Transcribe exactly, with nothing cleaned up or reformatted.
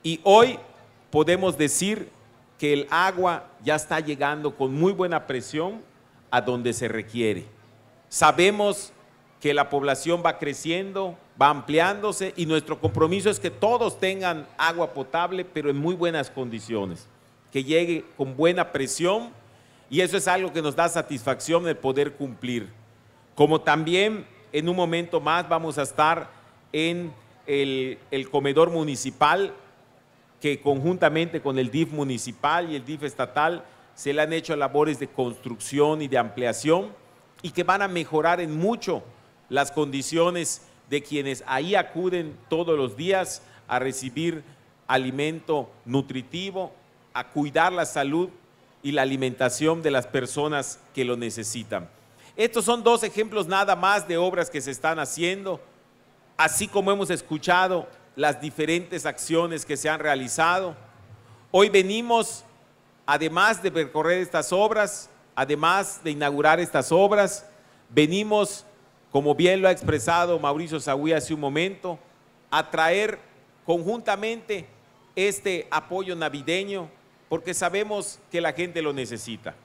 Y hoy podemos decir que el agua ya está llegando con muy buena presión a donde se requiere. Sabemos que la población va creciendo, va ampliándose y nuestro compromiso es que todos tengan agua potable, pero en muy buenas condiciones, que llegue con buena presión, y eso es algo que nos da satisfacción el poder cumplir. Como también en un momento más vamos a estar en el, el comedor municipal, que conjuntamente con el D I F municipal y el D I F estatal se le han hecho labores de construcción y de ampliación y que van a mejorar en mucho las condiciones de quienes ahí acuden todos los días a recibir alimento nutritivo, a cuidar la salud y la alimentación de las personas que lo necesitan. Estos son dos ejemplos nada más de obras que se están haciendo, así como hemos escuchado las diferentes acciones que se han realizado. Hoy venimos, además de recorrer estas obras, además de inaugurar estas obras, venimos, como bien lo ha expresado Mauricio Sahui hace un momento, a traer conjuntamente este apoyo navideño, porque sabemos que la gente lo necesita.